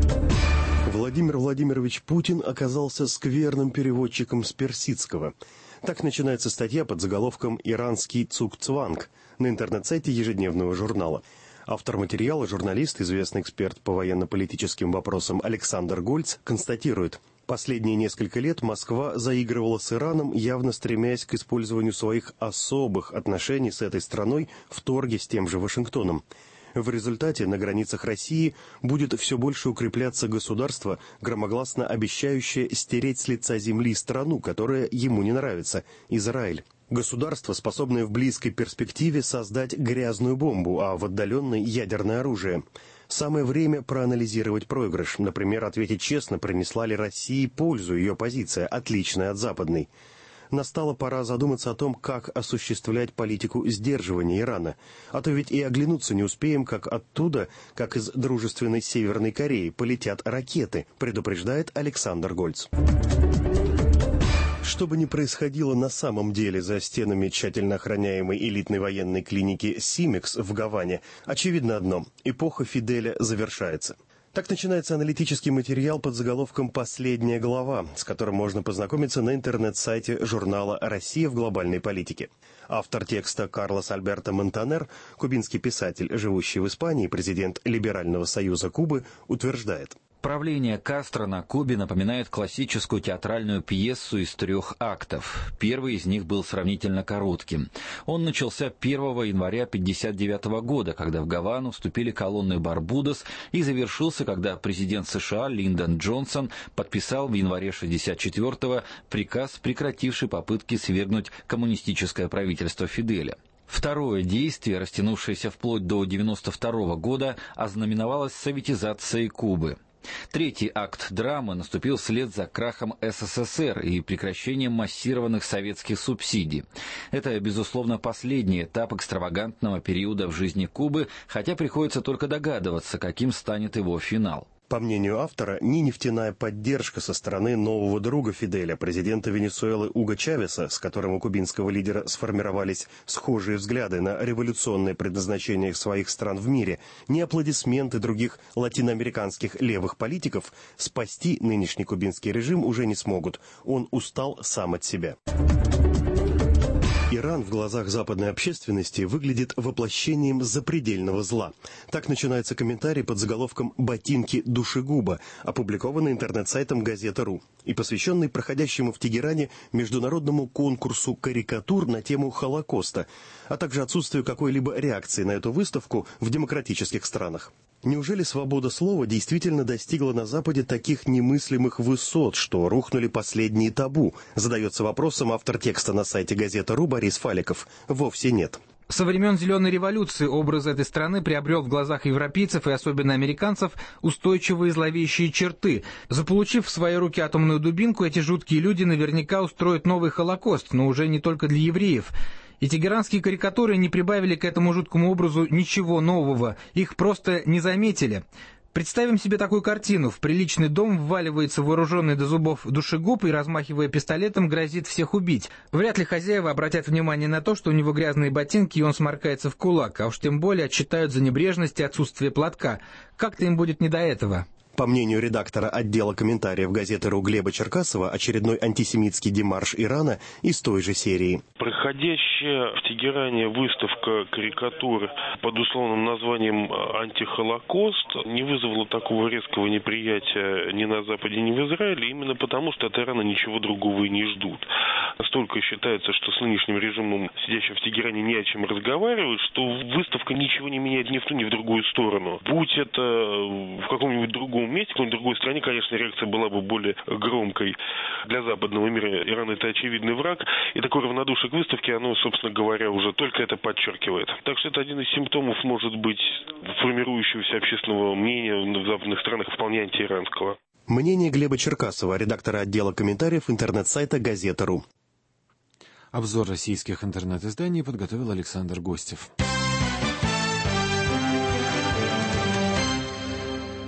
Владимир Владимирович Путин оказался скверным переводчиком с персидского. Так начинается статья под заголовком «Иранский цукцванг» на интернет-сайте ежедневного журнала. Автор материала, журналист, известный эксперт по военно-политическим вопросам Александр Гольц, констатирует: последние несколько лет Москва заигрывала с Ираном, явно стремясь к использованию своих особых отношений с этой страной в торге с тем же Вашингтоном. В результате на границах России будет все больше укрепляться государство, громогласно обещающее стереть с лица земли страну, которая ему не нравится – Израиль. Государство, способное в близкой перспективе создать грязную бомбу, а в отдаленной – ядерное оружие. Самое время проанализировать проигрыш, например, ответить честно, принесла ли России пользу ее позиция, отличная от западной. Настала пора задуматься о том, как осуществлять политику сдерживания Ирана. А то ведь и оглянуться не успеем, как оттуда, как из дружественной Северной Кореи, полетят ракеты, предупреждает Александр Гольц. Что бы ни происходило на самом деле за стенами тщательно охраняемой элитной военной клиники «Симекс» в Гаване, очевидно одно – эпоха Фиделя завершается. Так начинается аналитический материал под заголовком «Последняя глава», с которым можно познакомиться на интернет-сайте журнала «Россия в глобальной политике». Автор текста Карлос Альберто Монтанер, кубинский писатель, живущий в Испании, президент Либерального союза Кубы, утверждает: правление Кастро на Кубе напоминает классическую театральную пьесу из трех актов. Первый из них был сравнительно коротким. Он начался первого января тысяча девятьсот пятьдесят девятого года, когда в Гавану вступили колонны Барбудос, и завершился, когда президент США Линдон Джонсон подписал в январе шестьдесят четвёртого приказ, прекративший попытки свергнуть коммунистическое правительство Фиделя. Второе действие, растянувшееся вплоть до девяносто второго года, ознаменовалось советизацией Кубы. Третий акт драмы наступил вслед за крахом СССР и прекращением массированных советских субсидий. Это, безусловно, последний этап экстравагантного периода в жизни Кубы, хотя приходится только догадываться, каким станет его финал. По мнению автора, ни нефтяная поддержка со стороны нового друга Фиделя, президента Венесуэлы Уго Чавеса, с которым у кубинского лидера сформировались схожие взгляды на революционное предназначение своих стран в мире, ни аплодисменты других латиноамериканских левых политиков спасти нынешний кубинский режим уже не смогут. Он устал сам от себя. Иран в глазах западной общественности выглядит воплощением запредельного зла. Так начинается комментарий под заголовком «Ботинки душегуба», опубликованный интернет-сайтом «Газета.ру» и посвященный проходящему в Тегеране международному конкурсу карикатур на тему Холокоста, а также отсутствию какой-либо реакции на эту выставку в демократических странах. Неужели свобода слова действительно достигла на Западе таких немыслимых высот, что рухнули последние табу? Задается вопросом автор текста на сайте «Газета.ру» Борис Фаликов. Вовсе нет. Со времен Зеленой революции образ этой страны приобрел в глазах европейцев и особенно американцев устойчивые зловещие черты. Заполучив в свои руки атомную дубинку, эти жуткие люди наверняка устроят новый Холокост, но уже не только для евреев. И тегеранские карикатуры не прибавили к этому жуткому образу ничего нового, их просто не заметили. Представим себе такую картину. В приличный дом вваливается вооруженный до зубов душегуб и, размахивая пистолетом, грозит всех убить. Вряд ли хозяева обратят внимание на то, что у него грязные ботинки и он сморкается в кулак, а уж тем более отчитают за небрежность и отсутствие платка. Как-то им будет не до этого. По мнению редактора отдела комментариев газеты.ру Глеба Черкасова, очередной антисемитский демарш Ирана из той же серии. Проходящая в Тегеране выставка карикатур под условным названием «Антихолокост» не вызвала такого резкого неприятия ни на Западе, ни в Израиле, именно потому, что от Ирана ничего другого и не ждут. Настолько считается, что с нынешним режимом, сидящим в Тегеране, не о чем разговаривать, что выставка ничего не меняет ни в ту, ни в другую сторону. Будь это в каком-нибудь другом месте, в какой-нибудь другой стране, конечно, реакция была бы более громкой. Для западного мира Иран — это очевидный враг, и такое равнодушие к выставке, оно, собственно говоря, уже только это подчеркивает. Так что это один из симптомов, может быть, формирующегося общественного мнения в западных странах вполне антииранского. Мнение Глеба Черкасова, редактора отдела комментариев интернет-сайта «Газета.ру». Обзор российских интернет-изданий подготовил Александр Гостев.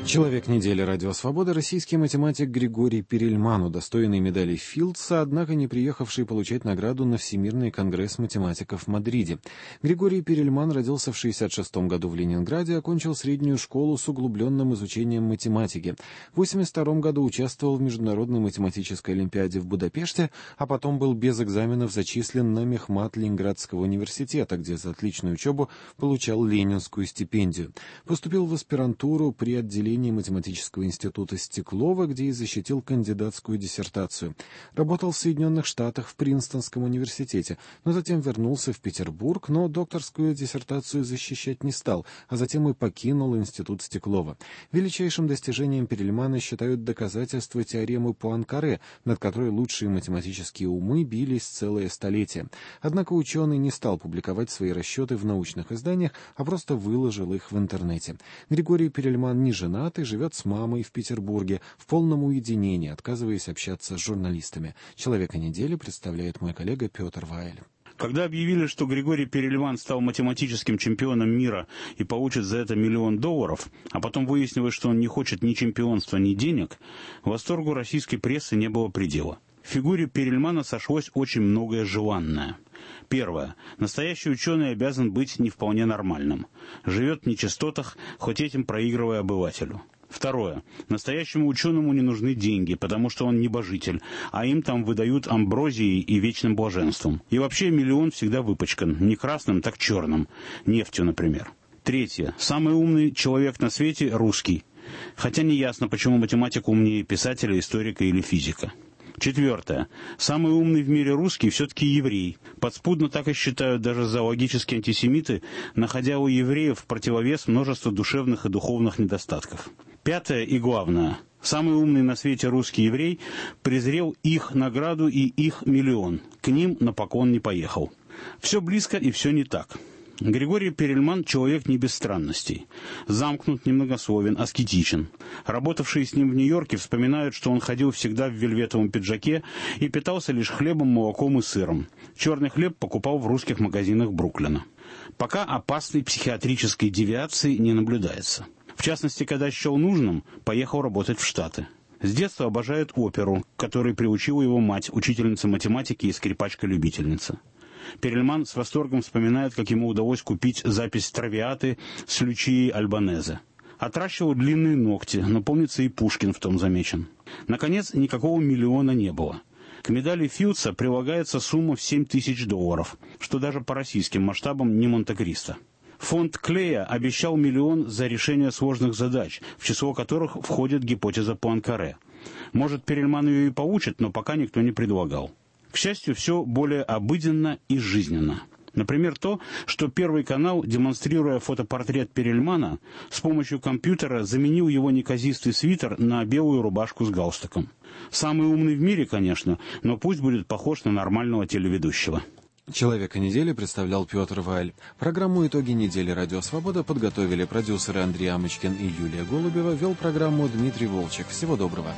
Человек недели «Радио Свобода» — российский математик Григорий Перельман, удостоенный медали Филдса, однако не приехавший получать награду на Всемирный конгресс математиков в Мадриде. Григорий Перельман родился в шестьдесят шестом году в Ленинграде, окончил среднюю школу с углубленным изучением математики. В восемьдесят втором году участвовал в Международной математической олимпиаде в Будапеште, а потом был без экзаменов зачислен на мехмат Ленинградского университета, где за отличную учебу получал ленинскую стипендию. Поступил в аспирантуру при отделении математического института Стеклова, где и защитил кандидатскую диссертацию. Работал в Соединенных Штатах в Принстонском университете, но затем вернулся в Петербург, но докторскую диссертацию защищать не стал, а затем и покинул институт Стеклова. Величайшим достижением Перельмана считают доказательства теоремы Пуанкаре, над которой лучшие математические умы бились целое столетие. Однако ученый не стал публиковать свои расчеты в научных изданиях, а просто выложил их в интернете. Григорий Перельман не женат и живет с мамой в Петербурге в полном уединении, отказываясь общаться с журналистами. «Человека недели» представляет мой коллега Петр Вайль. Когда объявили, что Григорий Перельман стал математическим чемпионом мира и получит за это миллион долларов, а потом выяснилось, что он не хочет ни чемпионства, ни денег, восторгу российской прессы не было предела. В фигуре Перельмана сошлось очень многое желанное. Первое. Настоящий ученый обязан быть не вполне нормальным. Живет в нечистотах, хоть этим проигрывая обывателю. Второе. Настоящему ученому не нужны деньги, потому что он небожитель, а им там выдают амброзией и вечным блаженством. И вообще миллион всегда выпачкан, не красным, так черным, нефтью, например. Третье. Самый умный человек на свете – русский. Хотя не ясно, почему математик умнее писателя, историка или физика. Четвертое. Самый умный в мире русский все-таки еврей. Подспудно так и считают даже зоологические антисемиты, находя у евреев в противовес множество душевных и духовных недостатков. Пятое и главное. Самый умный на свете русский еврей презрел их награду и их миллион. К ним на поклон не поехал. Все близко и все не так. Григорий Перельман – человек не без странностей. Замкнут, немногословен, аскетичен. Работавшие с ним в Нью-Йорке вспоминают, что он ходил всегда в вельветовом пиджаке и питался лишь хлебом, молоком и сыром. Черный хлеб покупал в русских магазинах Бруклина. Пока опасной психиатрической девиации не наблюдается. В частности, когда счел нужным, поехал работать в Штаты. С детства обожает оперу, к которой приучила его мать, учительница математики и скрипачка-любительница. Перельман с восторгом вспоминает, как ему удалось купить запись Травиаты с Лючией Альбанезе. Отращивал длинные ногти, но, помнится, и Пушкин в том замечен. Наконец, никакого миллиона не было. К медали Филдса прилагается сумма в семь тысяч долларов, что даже по российским масштабам не Монте-Кристо. Фонд Клея обещал миллион за решение сложных задач, в число которых входит гипотеза Пуанкаре. Может, Перельман ее и получит, но пока никто не предлагал. К счастью, все более обыденно и жизненно. Например, то, что Первый канал, демонстрируя фотопортрет Перельмана, с помощью компьютера заменил его неказистый свитер на белую рубашку с галстуком. Самый умный в мире, конечно, но пусть будет похож на нормального телеведущего. «Человека недели» представлял Петр Вайль. Программу «Итоги недели» «Радио Свобода» подготовили продюсеры Андрей Амочкин и Юлия Голубева, вел программу Дмитрий Волчек. Всего доброго.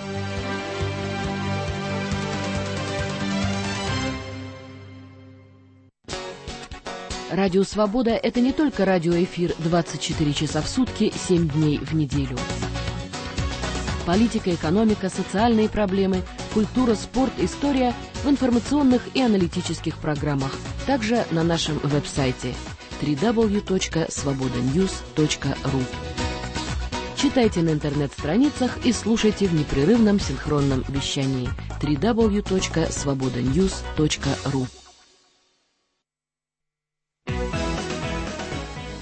Радио «Свобода» — это не только радиоэфир двадцать четыре часа в сутки, семь дней в неделю. Политика, экономика, социальные проблемы, культура, спорт, история в информационных и аналитических программах. Также на нашем веб-сайте дабл ю дабл ю дабл ю точка свобода ньюс точка ру. Читайте на интернет-страницах и слушайте в непрерывном синхронном вещании дабл ю дабл ю дабл ю точка свобода ньюс точка ру.